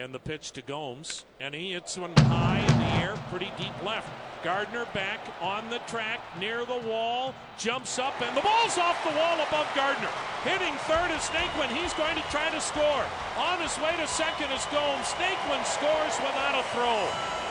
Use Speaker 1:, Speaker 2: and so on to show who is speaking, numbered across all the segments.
Speaker 1: And the pitch to Gomes, and he hits one high in the air, pretty deep left. Gardner back on the track, near the wall, jumps up, and the ball's off the wall above Gardner. Hitting third is Snakeman. He's going to try to score. On his way to second is Gomes. Snakeman scores without a throw.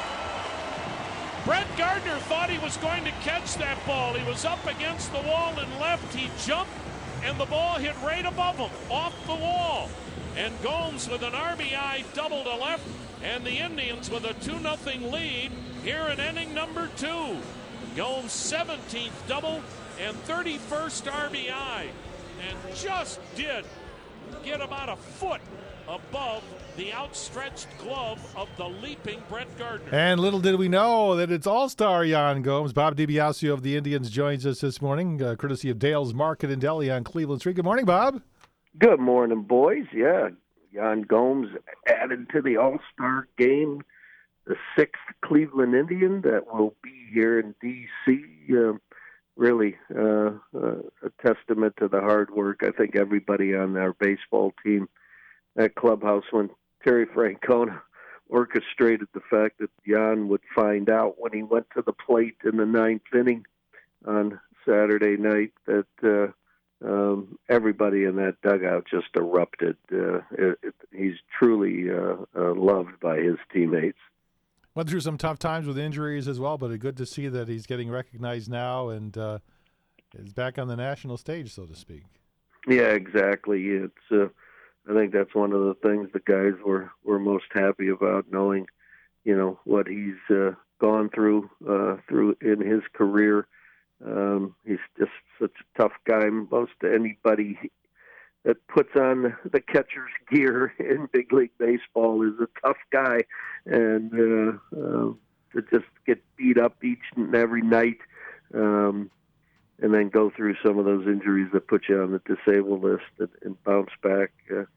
Speaker 1: Brett Gardner thought he was going to catch that ball. He was up against the wall and left. He jumped, and the ball hit right above him, off the wall. And Gomes with an RBI double to left, and the Indians with a 2-0 lead here in inning number 2. Gomes' 17th double and 31st RBI, and just did get about a foot above the outstretched glove of the leaping Brett Gardner.
Speaker 2: And little did we know that it's all-star Yan Gomes. Bob DiBiasio of the Indians joins us this morning, courtesy of Dale's Market and Deli on Cleveland Street. Good morning, Bob.
Speaker 3: Good morning, boys. Yeah, Yan Gomes added to the All-Star game, the 6th Cleveland Indian that will be here in D.C. Really a testament to the hard work. I think everybody on our baseball team, that clubhouse, when Terry Francona orchestrated the fact that Yan would find out when he went to the plate in the 9th inning on Saturday night that everybody in that dugout just erupted. He's truly loved by his teammates.
Speaker 2: Went through some tough times with injuries as well, but it's good to see that he's getting recognized now and is back on the national stage, so to speak.
Speaker 3: Yeah, exactly. It's I think that's one of the things the guys were most happy about, knowing, what he's gone through in his career. He's just such a tough guy. Most anybody that puts on the catcher's gear in big league baseball is a tough guy, and to just get beat up each and every night, and then go through some of those injuries that put you on the disabled list and bounce back.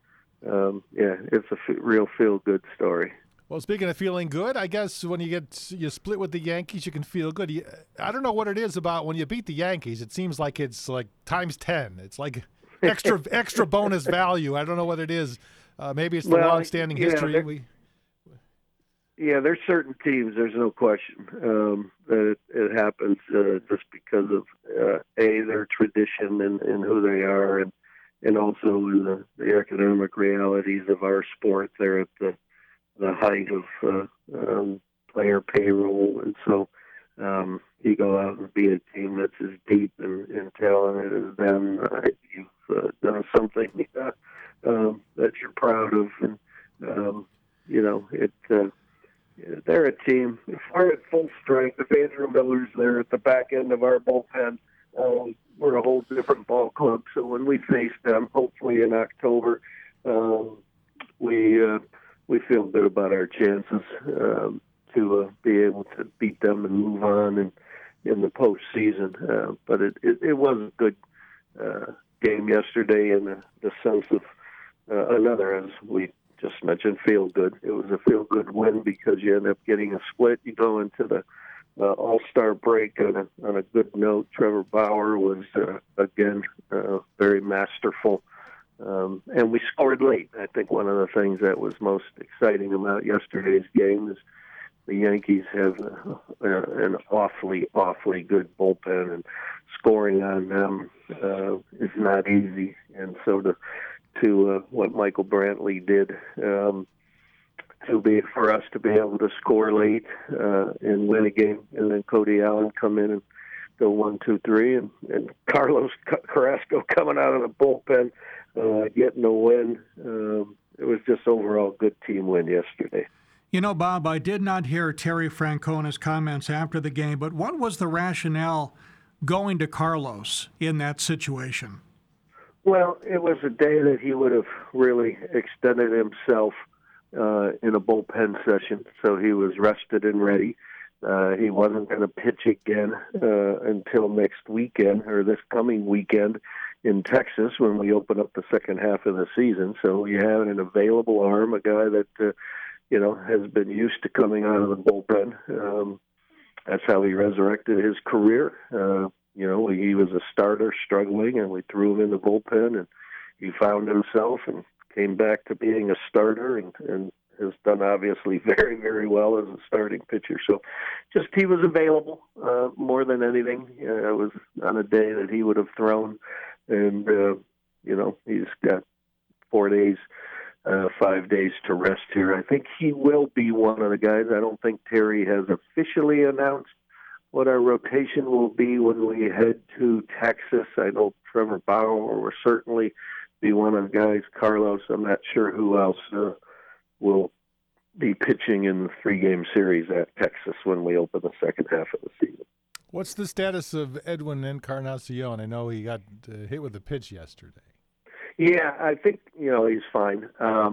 Speaker 3: It's a real feel-good story.
Speaker 2: Well, speaking of feeling good, I guess when you split with the Yankees, you can feel good. I don't know what it is about when you beat the Yankees. It seems like it's like times 10. It's like extra bonus value. I don't know what it is. Maybe it's the long-standing history.
Speaker 3: There's certain teams. There's no question that it happens just because of their tradition and who they are, and also in the economic realities of our sport. They're at the height of player payroll, and so you go out and be a team that's as deep and talented as them. You've done something that you're proud of, and they're a team. If we're at full strength, if Andrew Miller's there at the back end of our bullpen, we're a whole different ball club. So when we face them, hopefully in October, we feel good about our chances to be able to beat them and move on in the postseason. But it was a good game yesterday in the sense of another, as we just mentioned, feel good. It was a feel good win because you end up getting a split. You go into the All-Star break on a good note. Trevor Bauer was again very masterful. And we scored late. I think one of the things that was most exciting about yesterday's game is the Yankees have an awfully good bullpen, and scoring on them is not easy. And so to what Michael Brantley did, for us to be able to score late and win a game, and then Cody Allen come in and go 1, 2, 3, and Carlos Carrasco coming out of the bullpen, getting a win. It was just overall a good team win yesterday.
Speaker 4: Bob, I did not hear Terry Francona's comments after the game, but what was the rationale going to Carlos in that situation?
Speaker 3: Well, it was a day that he would have really extended himself in a bullpen session, so he was rested and ready. He wasn't going to pitch again until next weekend, or this coming weekend in Texas, when we open up the second half of the season. So you have an available arm, a guy that has been used to coming out of the bullpen. That's how he resurrected his career. He was a starter struggling, and we threw him in the bullpen, and he found himself and came back to being a starter and has done obviously very, very well as a starting pitcher. So just he was available more than anything. It was on a day that he would have thrown. And, he's got 4 days, 5 days to rest here. I think he will be one of the guys. I don't think Terry has officially announced what our rotation will be when we head to Texas. I know Trevor Bauer will certainly be one of the guys. Carlos, I'm not sure who else will be pitching in the 3-game series at Texas when we open the second half of the season.
Speaker 2: What's the status of Edwin Encarnacion? I know he got hit with a pitch yesterday.
Speaker 3: Yeah, I think, he's fine.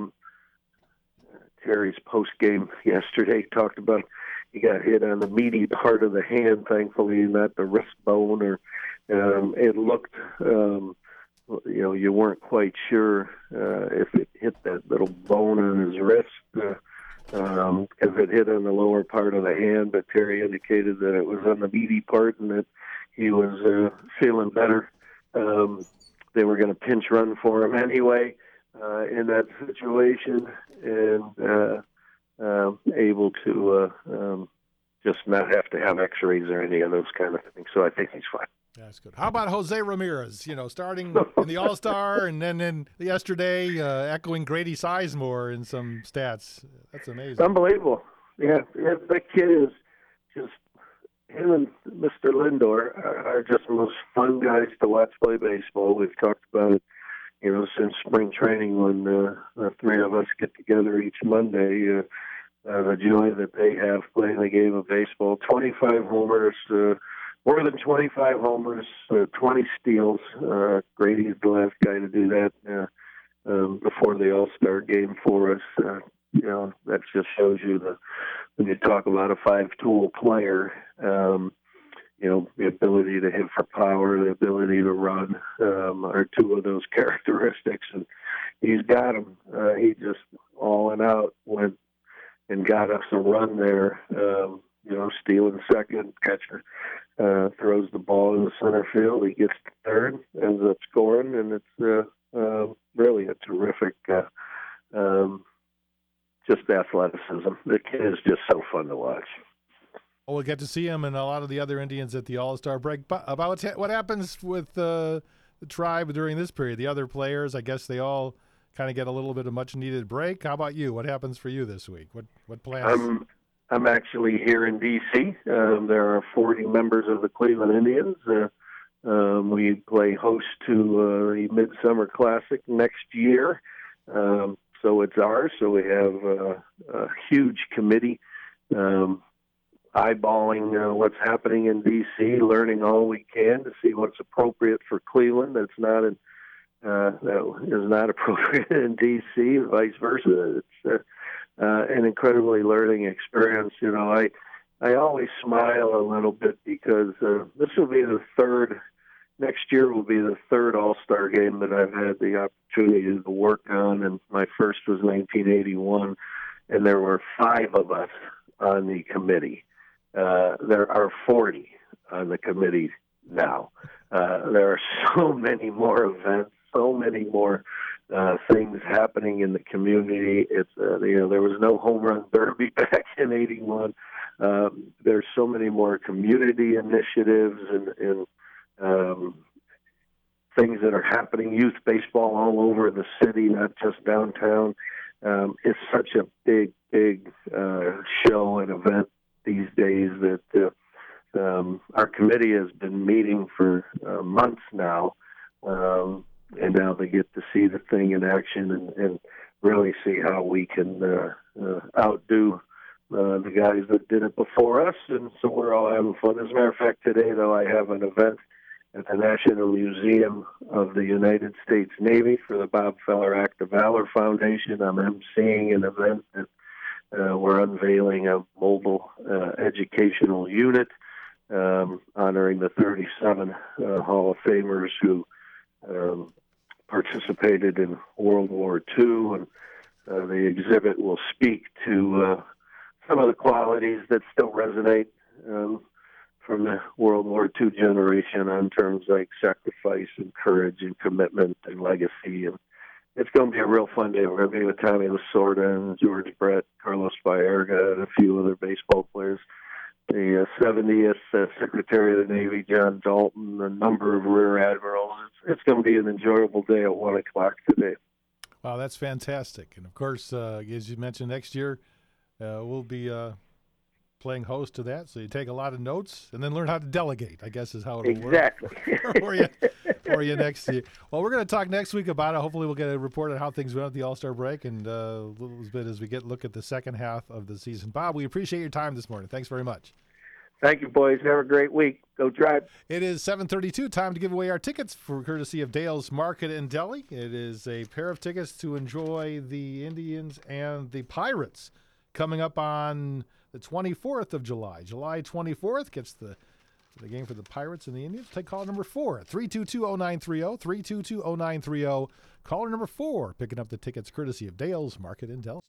Speaker 3: Terry's post-game yesterday talked about he got hit on the meaty part of the hand, thankfully, not the wrist bone. Or it looked, you weren't quite sure if it hit that little bone in his wrist, if it hit on the lower part of the hand. But Terry indicated that it was on the meaty part and that he was feeling better. They were going to pinch run for him anyway in that situation, and able to just not have to have x-rays or any of those kind of things. So I think he's fine.
Speaker 2: That's good. How about Jose Ramirez, starting in the All-Star and then yesterday echoing Grady Sizemore in some stats? That's amazing.
Speaker 3: Unbelievable. Yeah, that kid is just, him and Mr. Lindor are just the most fun guys to watch play baseball. We've talked about it, since spring training when the three of us get together each Monday. The joy that they have playing the game of baseball. 25 homers, more than 25 homers, 20 steals. Grady's the last guy to do that before the All-Star game for us. That just shows you when you talk about a 5-tool player, the ability to hit for power, the ability to run are two of those characteristics. And he's got them. He just all and out went and got us a run there, stealing second, catcher throws the ball in the center field. He gets to third, ends up scoring, and it's really a terrific just athleticism. The kid is just so fun to watch.
Speaker 2: Well, we'll get to see him and a lot of the other Indians at the All-Star break. But about what happens with the Tribe during this period? The other players, I guess they all kind of get a little bit of much-needed break. How about you? What happens for you this week? What plans?
Speaker 3: I'm actually here in D.C. There are 40 members of the Cleveland Indians. We play host to the Midsummer Classic next year. So it's ours. So we have a huge committee eyeballing what's happening in D.C., learning all we can to see what's appropriate for Cleveland. That is not appropriate in D.C., vice versa. It's an incredibly learning experience. I always smile a little bit because this will be next year will be the third All-Star game that I've had the opportunity to work on, and my first was 1981, and there were 5 of us on the committee. There are 40 on the committee now. There are so many more events, so many more things happening in the community. It's there was no home run derby back in '81. There's so many more community initiatives and things that are happening. Youth baseball all over the city, not just downtown. It's such a big show and event these days that our committee has been meeting for months now. And now they get to see the thing in action and really see how we can outdo the guys that did it before us. And so we're all having fun. As a matter of fact, today, though, I have an event at the National Museum of the United States Navy for the Bob Feller Act of Valor Foundation. I'm emceeing an event that we're unveiling a mobile educational unit honoring the 37 Hall of Famers who participated in World War II, and the exhibit will speak to some of the qualities that still resonate from the World War II generation on terms like sacrifice and courage and commitment and legacy it's going to be a real fun day. We're going to be with Tommy Lasorda and George Brett, Carlos Baerga, and a few other baseball players. The 70th Secretary of the Navy, John Dalton, a number of Rear Admirals. It's going to be an enjoyable day at 1 o'clock today.
Speaker 2: Wow, that's fantastic. And, of course, as you mentioned, next year we'll be playing host to that. So you take a lot of notes and then learn how to delegate, I guess is how it'll work for you next year. Well, we're going to talk next week about it. Hopefully we'll get a report on how things went at the All-Star break and a little bit as we look at the second half of the season. Bob, we appreciate your time this morning. Thanks very much.
Speaker 3: Thank you, boys. Have a great week. Go Tribe.
Speaker 2: It is 7:32. Time to give away our tickets for courtesy of Dale's Market in Delhi. It is a pair of tickets to enjoy the Indians and the Pirates coming up on the 24th of July. July 24th gets the game for the Pirates and the Indians. Take caller number 4 at 322-0930, 322-0930. Caller number 4 picking up the tickets courtesy of Dale's Market in Delhi.